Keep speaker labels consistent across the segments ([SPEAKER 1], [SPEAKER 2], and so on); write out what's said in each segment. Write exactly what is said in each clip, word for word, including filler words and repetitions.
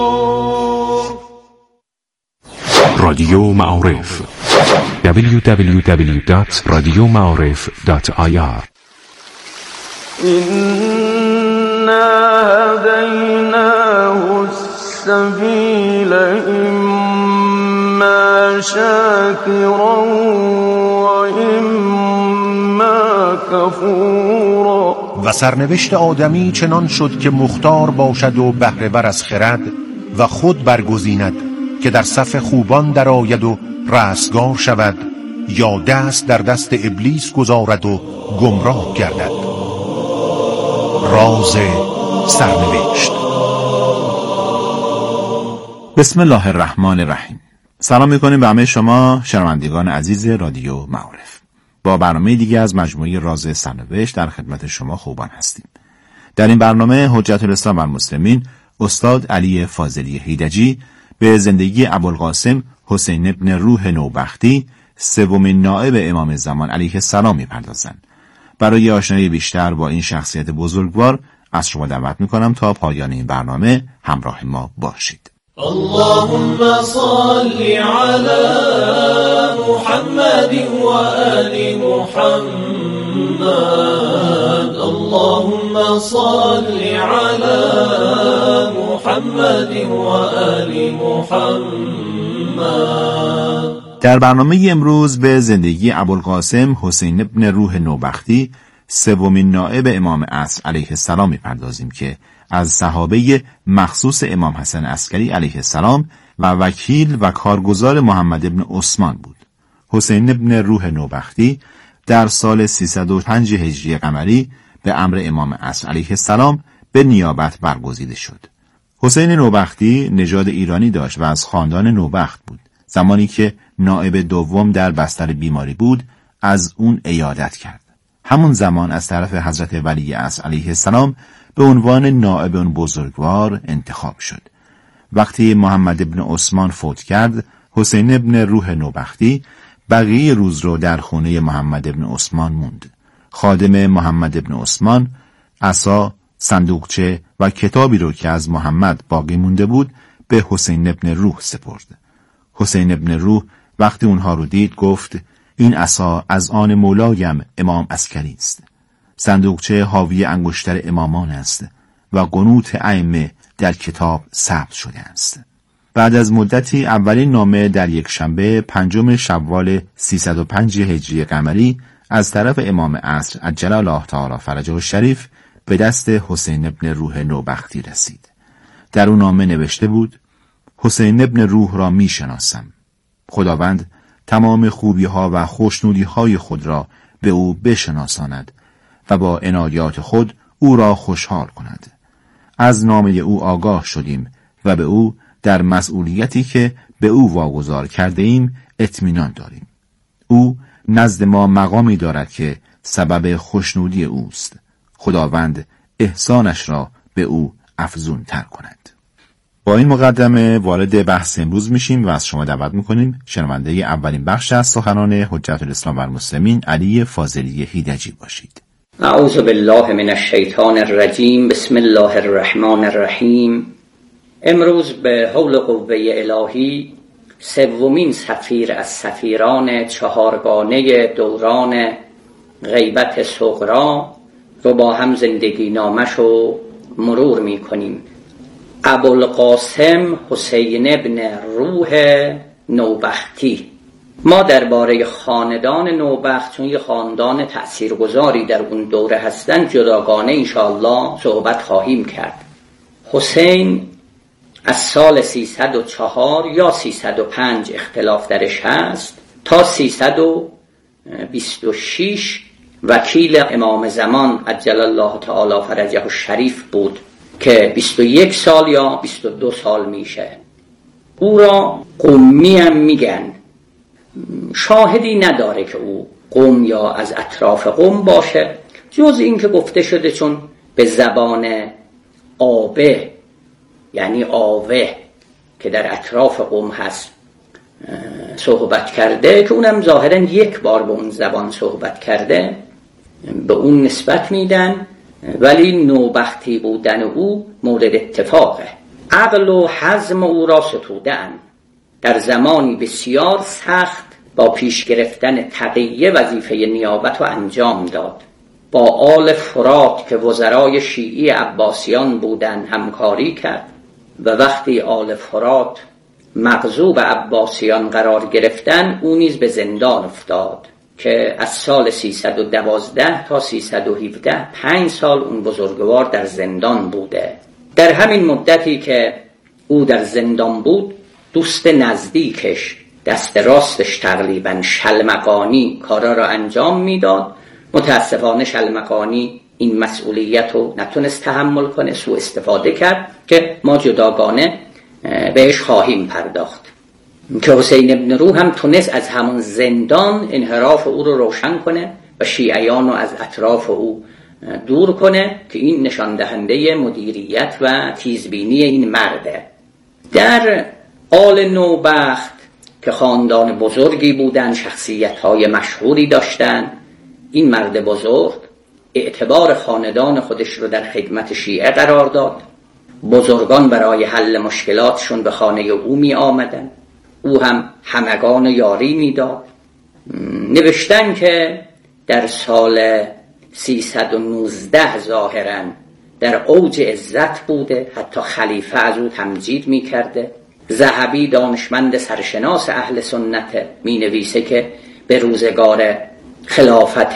[SPEAKER 1] رادیو معارف دبلیو دبلیو دبلیو دات رادیو معارف دات آی آر.
[SPEAKER 2] إنا هديناه السبيل إما شاكرا وإما كفورا.
[SPEAKER 3] و سرنوشت آدمی چنان شد که مختار باشد و بهره ور از خرد و خود برگزیند که در صف خوبان در آید و رستگار شود یا دست در دست ابلیس گذارد و گمراه گردد. راز سرنوشت.
[SPEAKER 4] بسم الله الرحمن الرحیم. سلام میکنیم به همه شما شنوندگان عزیز رادیو معارف. با برنامه دیگه از مجموعه راز سرنوشت در خدمت شما خوبان هستیم. در این برنامه حجت الاسلام و المسلمین استاد علی فاضلی هیدجی به زندگی ابوالقاسم حسین ابن روح نوبختی، سومین نائب امام زمان علیه السلام می‌پردازند. برای آشنایی بیشتر با این شخصیت بزرگوار از شما دعوت می‌کنم تا پایان این برنامه همراه ما باشید.
[SPEAKER 5] اللهم صل على محمد و آل محمد. اللهم صل على محمد و آل محمد.
[SPEAKER 4] در برنامه امروز به زندگی ابوالقاسم حسین ابن روح نوبختی، سومین نائب امام عصر علیه السلام می‌پردازیم که از صحابه مخصوص امام حسن عسکری علیه السلام و وکیل و کارگزار محمد ابن عثمان بود. حسین ابن روح نوبختی در سال سیصد و پنج هجری قمری به امر امام عصر علیه السلام به نیابت برگزیده شد. حسین نوبختی نژاد ایرانی داشت و از خاندان نوبخت بود. زمانی که نائب دوم در بستر بیماری بود از اون عیادت کرد. همون زمان از طرف حضرت ولی عصر علیه السلام به عنوان نائب اون بزرگوار انتخاب شد. وقتی محمد ابن عثمان فوت کرد، حسین ابن روح نوبختی بقیه روز رو در خونه محمد ابن عثمان موند. خادم محمد ابن عثمان عصا، صندوقچه و کتابی رو که از محمد باقی مونده بود به حسین ابن روح سپرد. حسین ابن روح وقتی اونها رو دید گفت این عصا از آن مولایم امام عسکری است. صندوقچه حاوی انگشتر امامان است و قنوت ائمه در کتاب ثبت شده است. بعد از مدتی اولین نامه در یک شنبه پنجم شوال سیصد و پنج هجری قمری از طرف امام عصر عجل الله تعالی فرجه الشریف به دست حسین ابن روح نوبختی رسید. در اون نامه نوشته بود حسین ابن روح را می شناسم. خداوند تمام خوبی ها و خوشنودی های خود را به او بشناساند و با عنایات خود او را خوشحال کند. از نامه او آگاه شدیم و به او در مسئولیتی که به او واگذار کرده ایم اطمینان داریم. او نزد ما مقامی دارد که سبب خوشنودی اوست. خداوند احسانش را به او افزون تر کند. با این مقدمه وارد بحث امروز میشیم و از شما دعوت میکنیم شنونده اولین بخش از سخنان حجت الاسلام و المسلمین علی فاضلی هیدجی باشید.
[SPEAKER 6] اعوذ بالله من الشیطان الرجیم. بسم الله الرحمن الرحیم. امروز به حول قوه الهی سومین سفیر از سفیران چهارگانه دوران غیبت صغرا رو با هم زندگی نامشو مرور میکنیم. ابوالقاسم حسین ابن روح نوبختی. ما درباره خاندان نوبخت، چون یه خاندان تأثیرگذاری در اون دوره هستن، جداگانه انشاءالله صحبت خواهیم کرد. حسین از سال سیصد و چهار یا سیصد و پنج اختلاف درش هست تا سیصد و بیست و شش وکیل امام زمان عجل الله تعالی فرجه الشریف بود که بیست و یک سال یا بیست و دو سال میشه. او را قمی هم میگن. شاهدی نداره که او قم یا از اطراف قم باشه، جز این که گفته شده چون به زبان آبه، یعنی آوه که در اطراف قم هست، صحبت کرده، که اونم ظاهراً یک بار به اون زبان صحبت کرده، به اون نسبت میدن. ولی نوبختی بودن او مورد اتفاقه. عقل و حزم او را ستوده‌اند. در زمانی بسیار سخت با پیش گرفتن تقیه وظیفه نیابت و انجام داد. با آل فرات که وزرای شیعی عباسیان بودند همکاری کرد و وقتی آل فرات مغضوب عباسیان قرار گرفتن، او نیز به زندان افتاد که از سال سیصد و دوازده تا سیصد و هفده پنج سال اون بزرگوار در زندان بوده. در همین مدتی که او در زندان بود، دوست نزدیکش، دست راستش تقریبا، شلمقانی کارا را انجام میداد. متاسفانه شلمقانی این مسئولیت رو نتونست تحمل کنه، سوء استفاده کرد که ما جداگانه بهش خواهیم پرداخت. که حسین ابن روح هم تونست از همون زندان انحراف او رو روشن کنه و شیعیان رو از اطراف او دور کنه که این نشان دهنده مدیریت و تیزبینی این مرده. در آل نوبخت که خاندان بزرگی بودن، شخصیت‌های مشهوری داشتن، این مرد بزرگ اعتبار خاندان خودش رو در خدمت شیعه قرار داد. بزرگان برای حل مشکلاتشون به خانه او می آمدن، او هم همگان یاری می داد. نوشتن که در سال سیصد و نوزده ظاهراً در اوج عزت بوده، حتی خلیفه از او تمجید می کرده. ذهبی دانشمند سرشناس اهل سنت می نویسه که به روزگار خلافت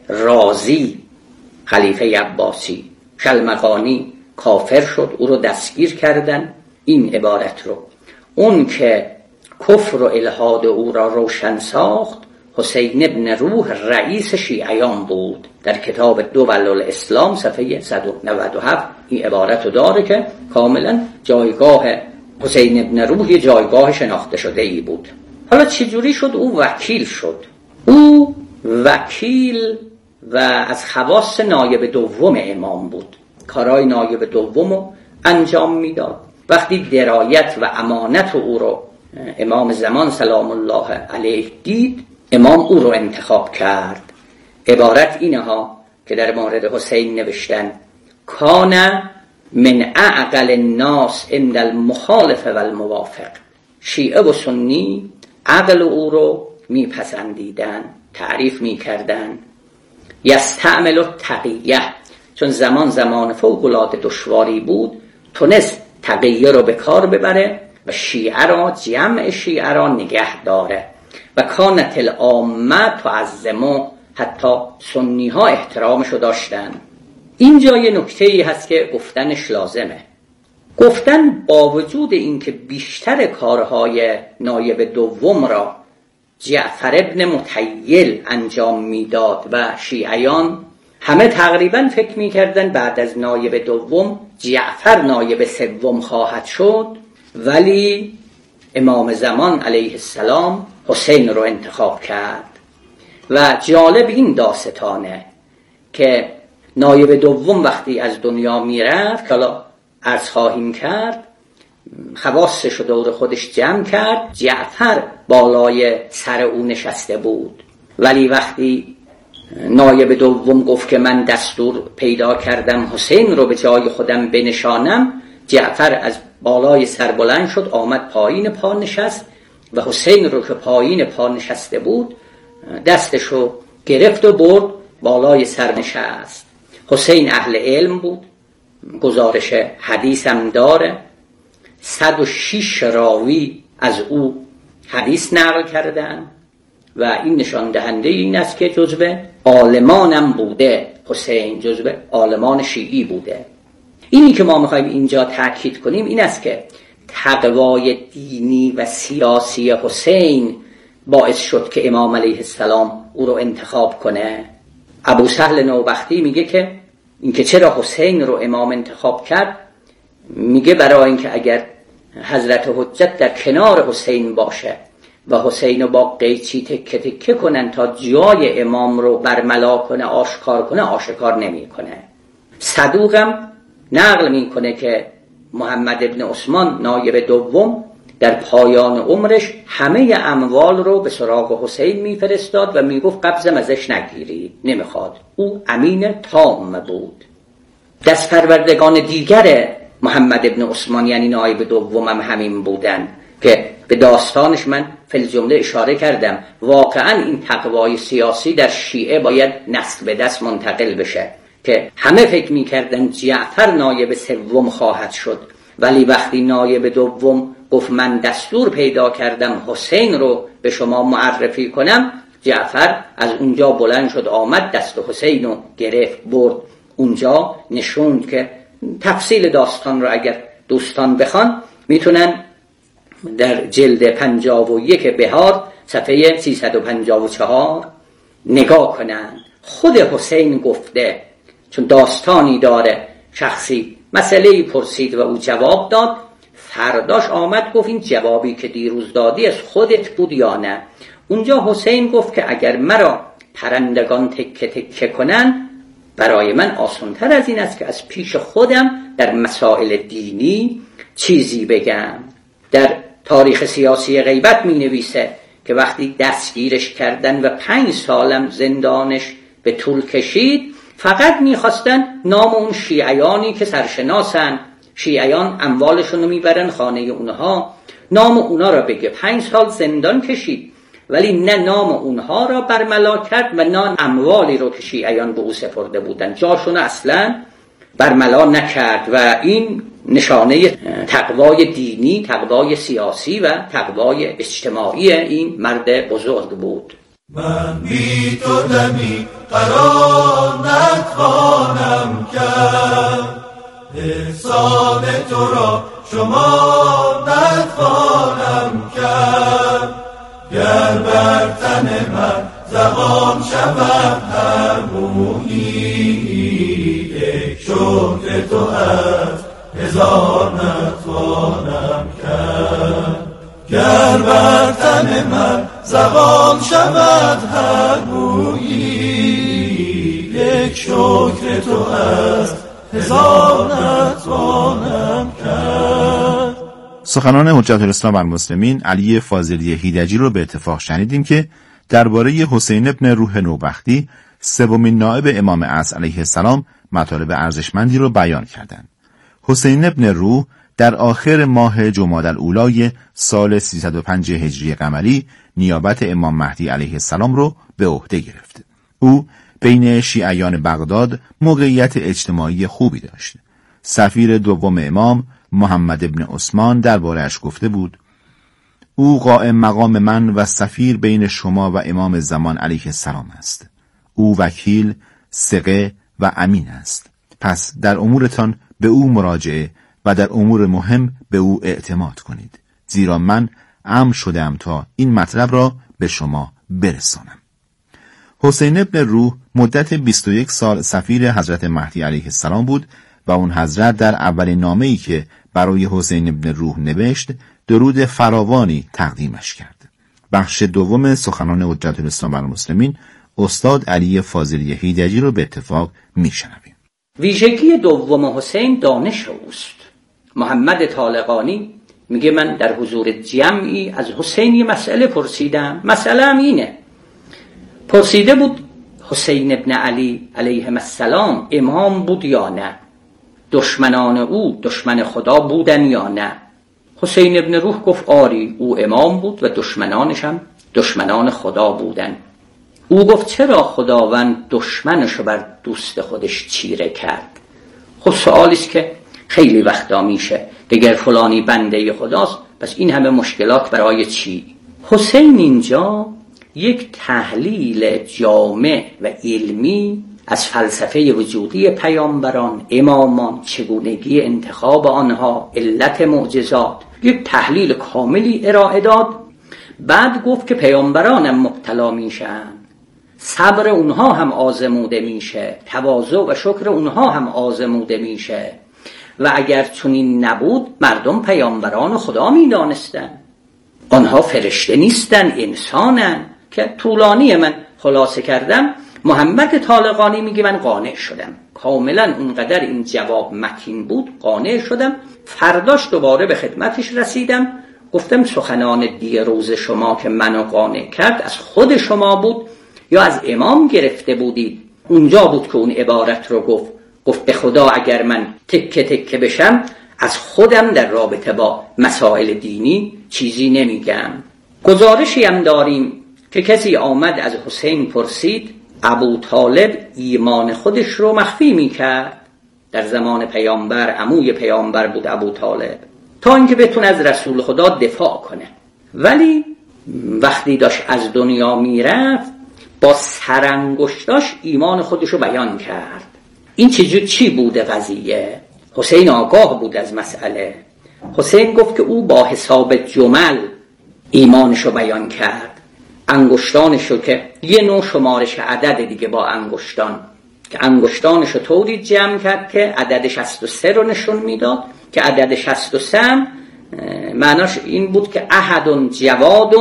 [SPEAKER 6] رازی خلیفه عباسی شلمقانی کافر شد، او رو دستگیر کردن. این عبارت رو، اون که کفر و الحاد او را روشن ساخت حسین ابن روح رئیس شیعیان بود. در کتاب دول الاسلام صفحه صد و نود و هفت این عبارت رو داره که کاملا جایگاه حسین ابن روح یه جایگاه شناخته شده ای بود. حالا چجوری شد او وکیل شد؟ او وکیل و از خواص نایب دوم امام بود، کارهای نایب دوم رو انجام میداد. وقتی درایت و امانت او رو امام زمان سلام الله علیه دید، امام او رو انتخاب کرد. عبارت اینه ها که در مورد حسین نوشتن: کان من اعقل الناس عند المخالف و الموافق. شیعه و سنی عقل او رو میپسندیدن، تعریف میکردن. یستعمل التقیه، چون زمان زمان فوق‌العاده دشواری بود، تونست تقیه رو به کار ببره و شیعه را، جمع شیعه را نگه داره. و کانت العامه تعظمه، حتی سنی ها احترامشو داشتن. اینجا یه نکته‌ای هست که گفتنش لازمه. گفتن با وجود اینکه بیشتر کارهای نایب دوم را جعفر ابن مطیل انجام میداد و شیعیان همه تقریبا فکر میکردن بعد از نایب دوم جعفر نایب سوم خواهد شد، ولی امام زمان علیه السلام حسین رو انتخاب کرد. و جالب این داستانه که نایب دوم وقتی از دنیا میرفت، که حالا عرض خواهیم کرد، خواصش رو دور خودش جمع کرد، جعفر بالای سر او نشسته بود. ولی وقتی نایب دوم گفت که من دستور پیدا کردم حسین رو به جای خودم بنشانم، جعفر از بالای سر بلند شد، آمد پایین پا نشست و حسین رو که پایین پا نشسته بود دستش رو گرفت و برد بالای سر نشست. حسین اهل علم بود، گزارش حدیث هم داره. صد و شش راوی از او حدیث نقل کردن و این نشان دهنده این است که جزو عالمانم بوده. حسین جزو عالمان شیعی بوده. اینی که ما میخوایم اینجا تأکید کنیم این است که تقوای دینی و سیاسی حسین باعث شد که امام علیه السلام او رو انتخاب کنه. ابو سهل نوبختی میگه که اینکه چرا حسین رو امام انتخاب کرد، میگه برای اینکه اگر حضرت حجت در کنار حسین باشه و حسین رو با قیچی تکه تکه کنن تا جای امام رو برملا کنه، آشکار کنه، آشکار نمی کنه. صدوقم نقل میکنه که محمد ابن عثمان نایب دوم در پایان عمرش همه اموال رو به سراغ حسین میفرستاد و میگفت قبضم ازش نگیری، نمیخواد. او امین تام بود. دستپروردگان دیگر محمد ابن عثمان یعنی نایب دومم همین بودن که به داستانش من فی جمله اشاره کردم. واقعا این تقوای سیاسی در شیعه باید نسل به دست منتقل بشه که همه فکر می‌کردن جعفر نایب سوم خواهد شد، ولی وقتی نایب دوم گفت من دستور پیدا کردم حسین رو به شما معرفی کنم، جعفر از اونجا بلند شد آمد دست حسین رو گرفت برد. اونجا نشوند که تفصیل داستان رو اگر دوستان بخوان میتونن در جلد پنجاه و یک بهار صفحه سیصد و پنجاه و چهار نگاه کنن. خود حسین گفته، چون داستانی داره، شخصی مسئله‌ای پرسید و او جواب داد، فرداش آمد گفت این جوابی که دیروز دادی از خودت بود یا نه؟ اونجا حسین گفت که اگر مرا پرندگان تکه تکه کنن برای من آسان‌تر از این است که از پیش خودم در مسائل دینی چیزی بگم. در تاریخ سیاسی غیبت می نویسه که وقتی دستگیرش کردن و پنج سالم زندانش به طول کشید، فقط میخواستن نام اون شیعیانی که سرشناسن، شیعیان اموالشون رو میبرن خانه اونها، نام اونا را بگه. پنج سال زندان کشید ولی نه نام اونها را برملا کرد و نه اموالی رو که شیعیان به او سپرده بودن جاشون اصلا برملا نکرد. و این نشانه تقوای دینی، تقوای سیاسی و تقوای اجتماعی این مرد بزرگ بود.
[SPEAKER 5] من بی تو دمی قرار نتوانم کرد، احسان تو را شما نتوانم کرد. گر بر تن من زبان شود هر مویی، یک شکر تو از هزار نتوانم کرد. گر بر تن من زبان شود هر مویی، یک شکر تو از هزار نتوانم کرد.
[SPEAKER 4] سخنان حجت الاسلام و المسلمین علی فاضلی هیدجی رو به اتفاق شنیدیم که درباره حسین ابن روح نوبختی سومین نائب امام عصر علیه السلام مطالب ارزشمندی رو بیان کردند. حسین ابن روح در آخر ماه جمادی الاولی سال سیصد و پنج هجری قمری نیابت امام مهدی علیه السلام رو به عهده گرفت. او بین شیعیان بغداد موقعیت اجتماعی خوبی داشت. سفیر دوم امام محمد ابن عثمان درباره‌اش گفته بود: او قائم مقام من و سفیر بین شما و امام زمان علیه السلام است. او وکیل، ثقه و امین است. پس در امورتان به او مراجعه و در امور مهم به او اعتماد کنید، زیرا من امر شدم تا این مطلب را به شما برسانم. حسین ابن روح مدت بیست و یک سال سفیر حضرت مهدی علیه السلام بود و اون حضرت در اولین نامه‌ای که برای حسین ابن روح نوشت درود فراوانی تقدیمش کرد. بخش دوم سخنان حجت الاسلام و المسلمین استاد علی فاضلی هیدجی رو به اتفاق میشنویم.
[SPEAKER 6] ویژگی دوم حسین دانش اوست. محمد طالقانی میگه من در حضور جمعی از حسین یه مسئله پرسیدم. مسئله هم اینه، پرسیده بود حسین ابن علی علیه السلام امام بود یا نه؟ دشمنان او دشمن خدا بودن یا نه؟ حسین ابن روح گفت آری، او امام بود و دشمنانش هم دشمنان خدا بودن. او گفت چرا خداوند دشمنشو بر دوست خودش چیره کرد؟ خب سوالیست که خیلی وقتا میشه، دیگر فلانی بنده خداست، پس این همه مشکلات برای چی؟ حسین اینجا یک تحلیل جامع و علمی از فلسفه وجودی پیامبران، امامان، چگونگی انتخاب آنها، علت معجزات، یک تحلیل کاملی ارائه داد. بعد گفت که پیامبرانم مبتلا میشن، صبر اونها هم آزموده میشه، تواضع و شکر اونها هم آزموده میشه و اگر چنین نبود مردم پیامبران خدا میدانستن، آنها فرشته نیستن، انسانن. که طولانی من خلاصه کردم. محمد طالقانی میگه من قانع شدم، کاملا اونقدر این جواب متین بود قانع شدم. فرداش دوباره به خدمتش رسیدم، گفتم سخنان دیروز شما که منو قانع کرد از خود شما بود یا از امام گرفته بودید؟ اونجا بود که اون عبارت رو گفت، گفت به خدا اگر من تکه تکه بشم از خودم در رابطه با مسائل دینی چیزی نمیگم. گزارشی هم داریم که کسی آمد از حسین پرسید ابو طالب ایمان خودش رو مخفی میکرد. در زمان پیامبر عموی پیامبر بود ابو طالب، تا اینکه بتونه از رسول خدا دفاع کنه، ولی وقتی داشت از دنیا میرفت با سرانگشتاش ایمان خودش رو بیان کرد. این چیزی چی بوده قضیه؟ حسین آگاه بود از مسئله. حسین گفت که او با حساب جمل ایمانش رو بیان کرد. انگشتانش رو که یه نوع شمارش عدد دیگه با انگشتان، که انگشتانش رو طوری جمع کرد که عدد شصت و سه رو نشون میداد، که عدد شصت و سه معناش این بود که احد جواد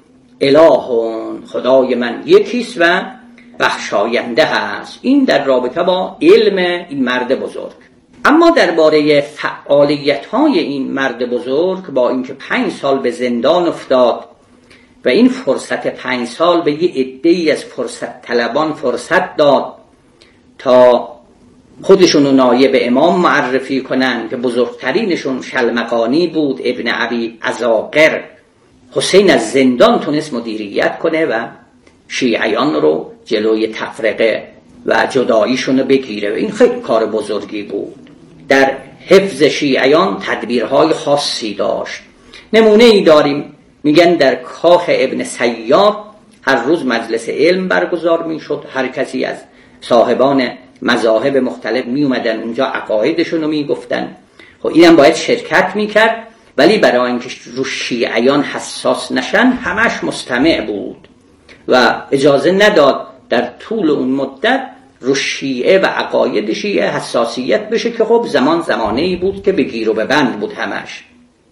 [SPEAKER 6] اله، خدای من یکیست و بخشاینده هست. این در رابطه با علم این مرد بزرگ. اما درباره فعالیت‌های این مرد بزرگ، با اینکه پنج سال به زندان افتاد و این فرصت پنج سال به یه عده‌ای از فرصت طلبان فرصت داد تا خودشونو نایب امام معرفی کنن که بزرگترینشون شلمقانی بود، ابن ابی عزاقر. حسین از زندان تونست مدیریت کنه و شیعیان رو جلوی تفرقه و جداییشون رو بگیره. این خیلی کار بزرگی بود. در حفظ شیعیان تدبیرهای خاصی داشت. نمونه ای داریم، میگن در کاخ ابن سیار هر روز مجلس علم برگزار میشد. هر کسی از صاحبان مذاهب مختلف می اومدن اونجا عقایدشون رو می گفتن. خب اینم باید شرکت میکرد، ولی برای اینکه رو شیعیان حساس نشن همش مستمع بود و اجازه نداد در طول اون مدت رو شیعه و عقاید شیعه حساسیت بشه، که خب زمان زمانه‌ای بود که بگیر و ببند بود همش.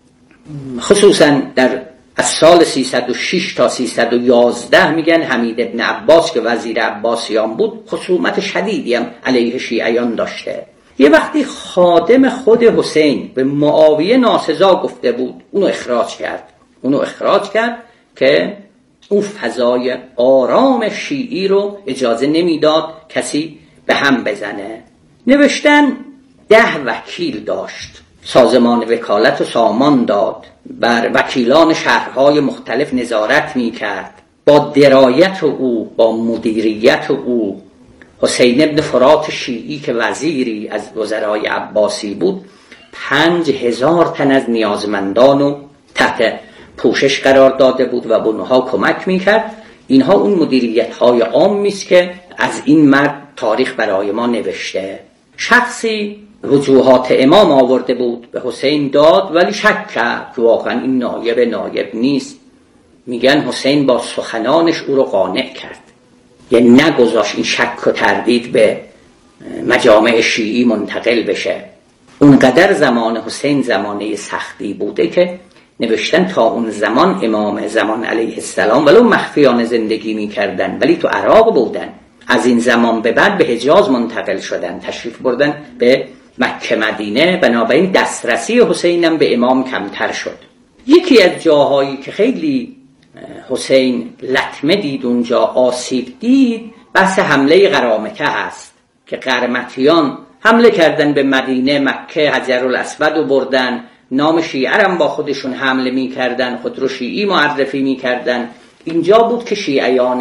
[SPEAKER 6] خصوصا در از سال سیصد و شش تا سیصد و یازده میگن حمید ابن عباس که وزیر عباسیان بود خصومت شدیدی هم علیه شیعیان داشته. یه وقتی خادم خود حسین به معاویه ناسزا گفته بود، اونو اخراج کرد. اونو اخراج کرد که اون فضای آرام شیعی رو اجازه نمیداد کسی به هم بزنه. نوشتن ده وکیل داشت، سازمان وکالت و سامان داد، بر وکیلان شهرهای مختلف نظارت میکرد. با درایت او، با مدیریت او، حسین ابن فرات شیعی که وزیری از وزرای عباسی بود، پنج هزار تن از نیازمندان رو تحت پوشش قرار داده بود و به اونها کمک میکرد. اینها اون مدیریت های عامی است که از این مرد تاریخ برای ما نوشته. شخصی وجوهات امام آورده بود، به حسین داد، ولی شک کرد که واقعا این نایب نایب نیست. میگن حسین با سخنانش او رو قانع کرد، یعنی نگذاشت این شک و تردید به مجامع شیعی منتقل بشه. اونقدر زمان حسین زمانه سختی بوده که نوشتن تا اون زمان امام زمان علیه السلام ولو مخفیانه زندگی میکردن، ولی تو عراق بودن. از این زمان به بعد به حجاز منتقل شدن، تشریف بردن به مکه مدینه، بنابراین دسترسی حسین هم به امام کمتر شد. یکی از جاهایی که خیلی حسین لطمه دید، اونجا آسیب دید، بحث حمله قرامطه هست که قرمطیان حمله کردن به مدینه، مکه، حجرالاسود رو بردن، نام شیعه هم با خودشون حمله می کردن، خود رو شیعی معرفی می کردن. اینجا بود که شیعیان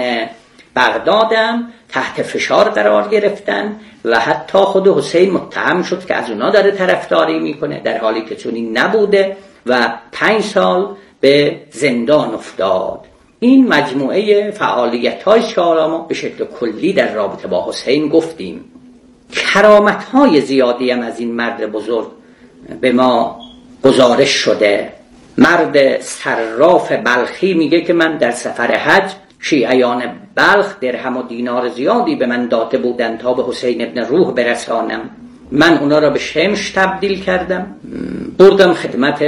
[SPEAKER 6] بغدادم تحت فشار قرار گرفتن و حتی خود حسین متهم شد که از اونا داره طرفداری میکنه، در حالی که چنین نبوده و پنج سال به زندان افتاد. این مجموعه فعالیت‌های که ما به شکل کلی در رابطه با حسین گفتیم. کرامت‌های زیادی هم از این مرد بزرگ به ما گزارش شده. مرد صراف بلخی میگه که من در سفر حج شیعیان بلخ درهم و دینار زیادی به من داده بودن تا به حسین ابن روح برسانم. من اونا را به شمش تبدیل کردم، بردم خدمت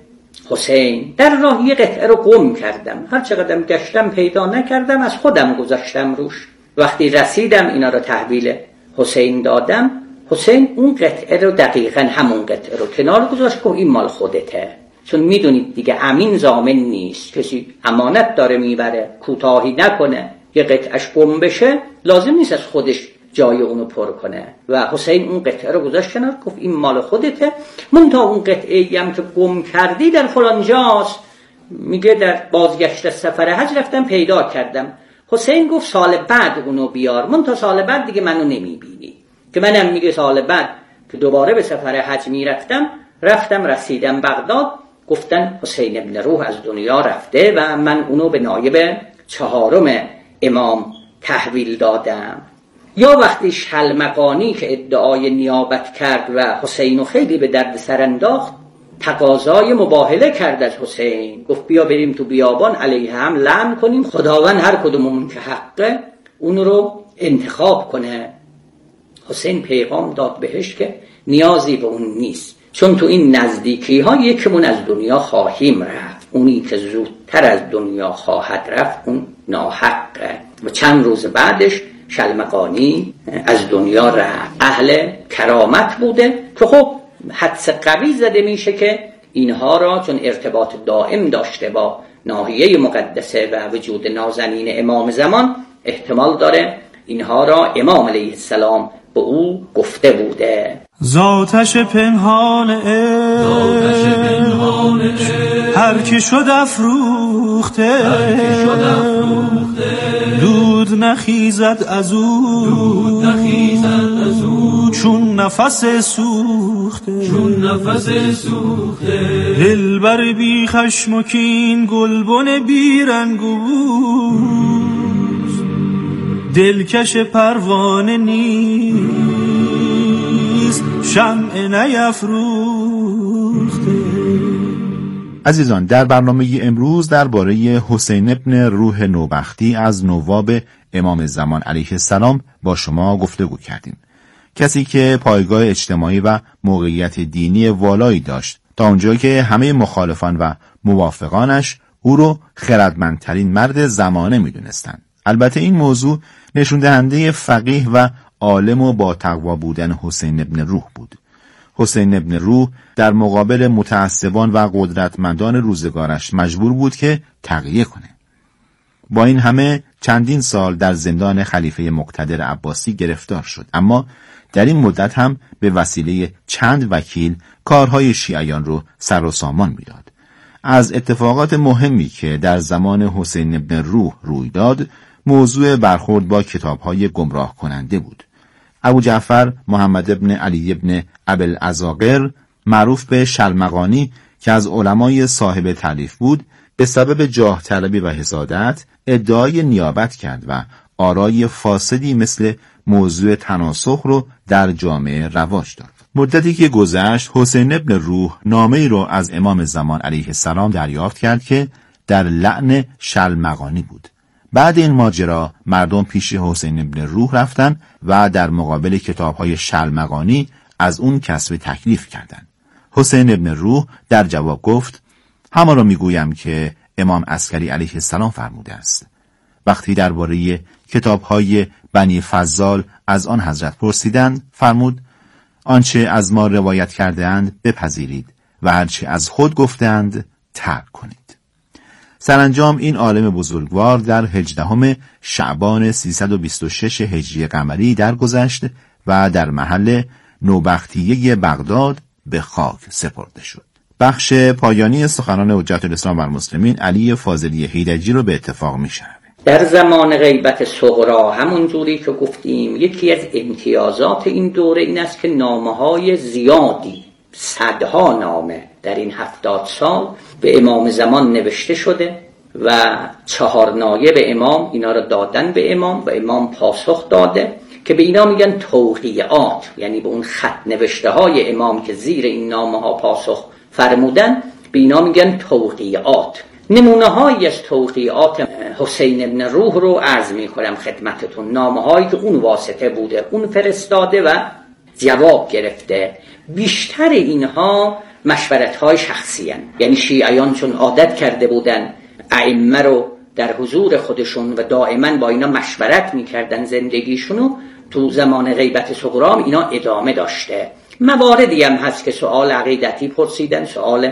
[SPEAKER 6] حسین. در راه یه قطعه رو گم کردم، هر چقدر گشتم پیدا نکردم، از خودم گذاشتم روش. وقتی رسیدم اینا رو تحویل حسین دادم، حسین اون قطعه رو دقیقاً همون قطعه رو کنار گذاشت که این مال خودته. چون میدونید دیگه امین ضامن نیست، کسی امانت داره میبره، کوتاهی نکنه، یه قطعش گم بشه لازم نیست از خودش جای اونو پر کنه و حسین اون قطعه رو گذاشت کنار، گفت این مال خودته، منتها اون قطعه هم که گم کردی در فلان جاست، میگه در بازگشت سفر حج رفتم پیدا کردم. حسین گفت سال بعد اونو بیار، منتها سال بعد دیگه منو نمیبینی. که منم میگه سال بعد که دوباره به سفر حج میرفتم، رفتم رسیدم بغداد، گفتن حسین ابن روح از دنیا رفته و من اونو به نایب چهارم امام تحویل دادم. یا وقتی شلمقانی که ادعای نیابت کرد و حسینو خیلی به درد سر انداخت، تقاضای مباهله کرد از حسین، گفت بیا بریم تو بیابان علیه هم لعن کنیم، خداوند هر کدوممون که حقه اون رو انتخاب کنه. حسین پیغام داد بهش که نیازی به اون نیست، چون تو این نزدیکی ها یکمون از دنیا خواهیم رفت، اونی که زودتر از دنیا خواهد رفت اون ناحقه. و چند روز بعدش شلمقانی از دنیا رفت. اهل کرامت بوده که خب حدس قوی زده میشه که اینها را چون ارتباط دائم داشته با ناحیه مقدسه و وجود نازنین امام زمان، احتمال داره اینها را امام علیه السلام به او گفته بوده.
[SPEAKER 5] ذاتش پنهان عشق هر کی شد افروخته، دود نخیزد از او چون نفس سوخته، دلبر بی خشم و کین گلبن بی رنگ و بوست، دلکش پروانه نیست شمع نیفروخته.
[SPEAKER 4] عزیزان، در برنامه امروز درباره حسین ابن روح نوبختی از نواب امام زمان علیه السلام با شما گفتگو کردیم. کسی که پایگاه اجتماعی و موقعیت دینی والایی داشت، تا اونجایی که همه مخالفان و موافقانش او رو خردمندترین مرد زمانه میدونستند. البته این موضوع نشون دهنده فقیه و عالم و با تقوا بودن حسین ابن روح بود. حسین ابن روح در مقابل متعصبان و قدرتمندان روزگارش مجبور بود که تقیه کنه. با این همه چندین سال در زندان خلیفه مقتدر عباسی گرفتار شد، اما در این مدت هم به وسیله چند وکیل کارهای شیعیان رو سر و سامان میداد. از اتفاقات مهمی که در زمان حسین ابن روح روی داد، موضوع برخورد با کتاب‌های گمراه کننده بود. ابو جعفر محمد ابن علی ابن ابوالعزاقر، معروف به شلمقانی، که از علمای صاحب تالیف بود، به سبب جاه طلبی و حسادت ادعای نیابت کرد و آرای فاسدی مثل موضوع تناسخ رو در جامعه رواج داد. مدتی که گذشت، حسین ابن روح نامه‌ای رو از امام زمان علیه السلام دریافت کرد که در لعن شلمقانی بود. بعد این ماجرا مردم پیش حسین ابن روح رفتن و در مقابل کتاب‌های شلمقانی از اون کسب تکلیف کردند. حسین ابن روح در جواب گفت: همه را میگویم که امام عسکری علیه السلام فرموده است. وقتی درباره کتاب‌های بنی فضال از آن حضرت پرسیدند، فرمود: آنچه از ما روایت کرده‌اند بپذیرید و هرچه از خود گفتند ترک کنید. سرانجام این عالم بزرگوار در هجدهم شعبان سیصد و بیست و شش هجری قمری درگذشت و در محل نوبختیه بغداد به خاک سپرده شد. بخش پایانی سخنان حجت الاسلام و المسلمین علی فاضلی حیدجی رو به اتفاق می‌شنویم.
[SPEAKER 6] در زمان غیبت صغرا، همون جوری که گفتیم، یکی از امتیازات این دوره این است که نامه‌های زیادی، صدها نامه در این هفتاد سال به امام زمان نوشته شده و چهار نایب امام اینا رو دادن به امام و امام پاسخ داده که به اینا میگن توقیعات، یعنی به اون خط نوشته های امام که زیر این نامه ها پاسخ فرمودن به اینا میگن توقیعات. نمونه هایی از توقیعات حسین ابن روح رو عرض میکنم خدمتتون، نامه هایی که اون واسطه بوده، اون فرستاده و جواب گرفته. بیشتر اینها مشورت های شخصی هن. یعنی شیعیان چون عادت کرده بودن ائمه رو در حضور خودشون و دائما با اینا مشورت میکردن زندگیشونو، تو زمان غیبت صغرا اینا ادامه داشته. مواردی هم هست که سوال عقیدتی پرسیدن، سوال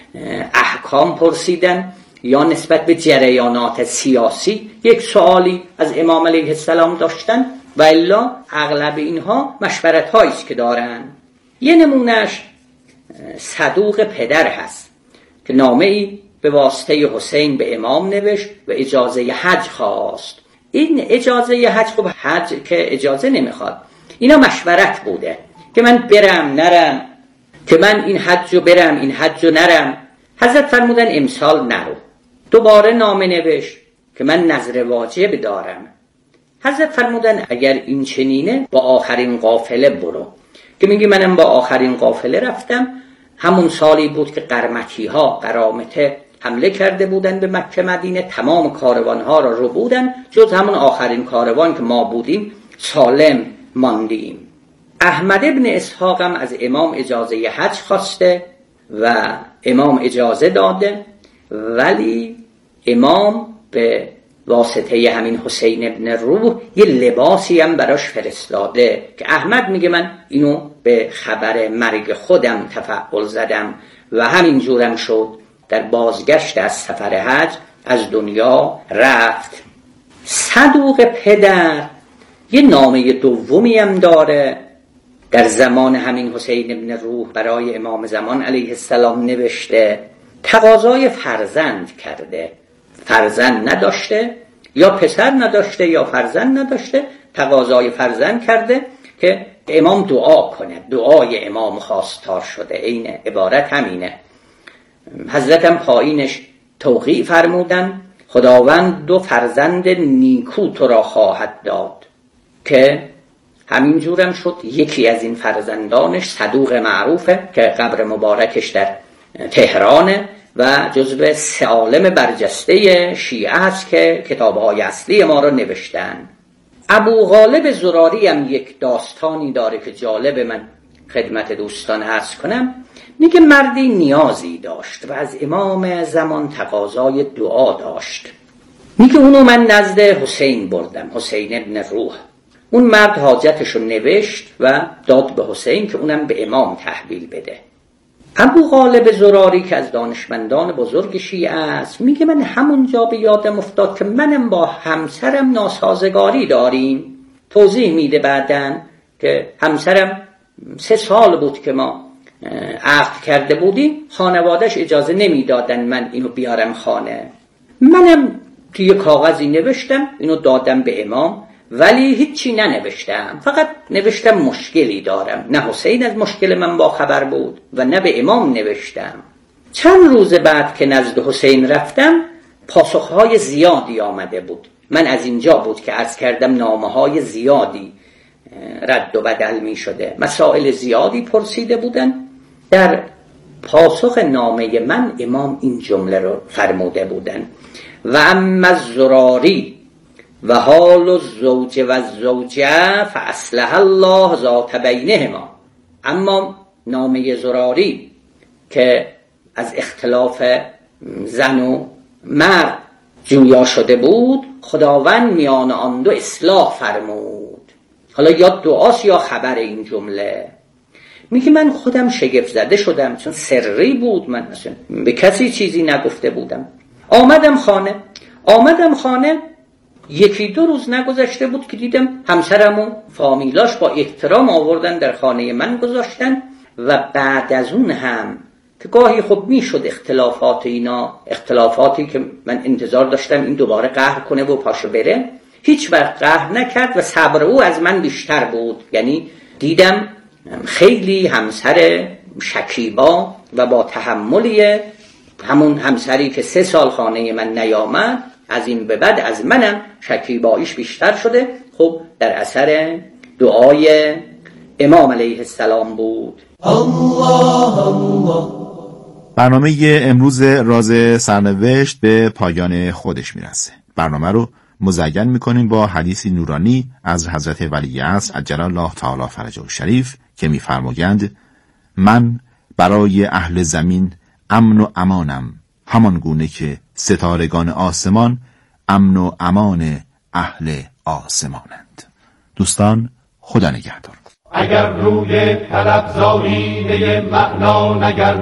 [SPEAKER 6] احکام پرسیدن، یا نسبت به جریانات سیاسی یک سوالی از امام علیه السلام داشتن و الا اغلب اینها مشورت هایی است که دارن. یه نمونهش صدوق پدر هست که نامه ای به واسطه حسین به امام نوشت و اجازه حج خواست. این اجازه حج، خب حج که اجازه نمیخواد، اینا مشورت بوده که من برم نرم، که من این حج رو برم این حج رو نرم. حضرت فرمودن امسال نرو. دوباره نامه نوشت که من نذر واجب دارم. حضرت فرمودن اگر این چنینه با آخرین قافله برو. که میگی منم با آخرین قافله رفتم. همون سالی بود که قرمکی ها قرامته حمله کرده بودن به مکه مدینه، تمام کاروان ها را رو بودن، جز همون آخرین کاروان که ما بودیم سالم ماندیم. احمد ابن اسحاق هم از امام اجازه حج خواسته و امام اجازه داده، ولی امام به واسطه همین حسین ابن روح یه لباسی هم براش فرستاده که احمد میگه من اینو به خبر مرگ خودم تفعل زدم و همین جورم شد. در بازگشت از سفر حج از دنیا رفت. صدوق پدر یه نامه دومی هم داره، در زمان همین حسین ابن روح برای امام زمان علیه السلام نوشته. تقاضای فرزند کرده، فرزند نداشته، یا پسر نداشته یا فرزند نداشته، تقاضای فرزند کرده که امام دعا کنه. دعای امام خواستار شده، این عبارت همینه. حضرتم پایینش توقیع فرمودن خداوند دو فرزند نیکو تو را خواهد داد، که همین جورم شد. یکی از این فرزندانش صدوق معروفه که قبر مبارکش در تهرانه و جزو سه عالم برجسته شیعه است که کتاب‌های اصلی ما را نوشتن. ابو غالب زراری هم یک داستانی داره که جالب، من خدمت دوستان عرض کنم. میگه مردی نیازی داشت و از امام زمان تقاضای دعا داشت. میگه اونو من نزد حسین بردم، حسین ابن روح. اون مرد حاجتش رو نوشت و داد به حسین که اونم به امام تحویل بده. ابو غالب زراری که از دانشمندان بزرگ شیعه است میگه من همونجا به یادم افتاد که منم با همسرم ناسازگاری داریم. توضیح میده بعدن که همسرم سه سال بود که ما عقد کرده بودیم، خانوادهش اجازه نمیدادن من اینو بیارم خانه. منم توی کاغذی نوشتم اینو دادم به امام، ولی هیچی ننوشتم، فقط نوشتم مشکلی دارم. نه حسین از مشکل من با خبر بود و نه به امام نوشتم. چند روز بعد که نزد حسین رفتم پاسخهای زیادی آمده بود. من از اینجا بود که عرض کردم نامه های زیادی رد و بدل می شده، مسائل زیادی پرسیده بودن. در پاسخ نامه من امام این جمله رو فرموده بودن: و اما الزراری و حال الزوج و الزوجه فاصلح الله ذات بینهما. اما نامه زراری که از اختلاف زن و مرد جویا شده بود، خداوند میان آن دو اصلاح فرمود. حالا یا دعاست یا خبر این جمله. میگه من خودم شگفت زده شدم، چون سری بود، من اصلا به کسی چیزی نگفته بودم. آمدم خانه آمدم خانه یکی دو روز نگذشته بود که دیدم همسرم و فامیلاش با احترام آوردن در خانه من گذاشتن. و بعد از اون هم که گاهی خب میشد اختلافات اینا، اختلافاتی که من انتظار داشتم این دوباره قهر کنه و پاشو بره، هیچ وقت قهر نکرد و صبر او از من بیشتر بود. یعنی دیدم خیلی همسر شکیبا و با تحملی، همون همسری که سه سال خانه من نیامد، از این به بعد از منم شکیباییش بیشتر شده. خب در اثر دعای امام علیه السلام بود. الله
[SPEAKER 4] الله. برنامه امروز راز سرنوشت به پایان خودش میرسه. برنامه رو مزین میکنیم با حدیثی نورانی از حضرت ولیعصر عجل الله تعالی فرجه الشریف که میفرمایند: من برای اهل زمین امن و امانم، همان گونه که ستارگان آسمان امن و امان اهل آسمانند. دوستان، خدا نگهدار.
[SPEAKER 7] اگر روی طلب زاینه معنا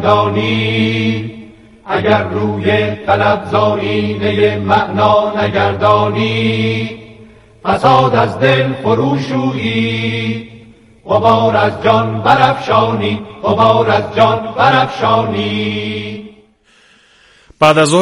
[SPEAKER 7] نگردانی، اگر روی طلب زاینه معنا نگردانی، فساد از دل فروشویی، غبار از جان برافشانی، غبار از جان برافشانی.
[SPEAKER 8] بعد از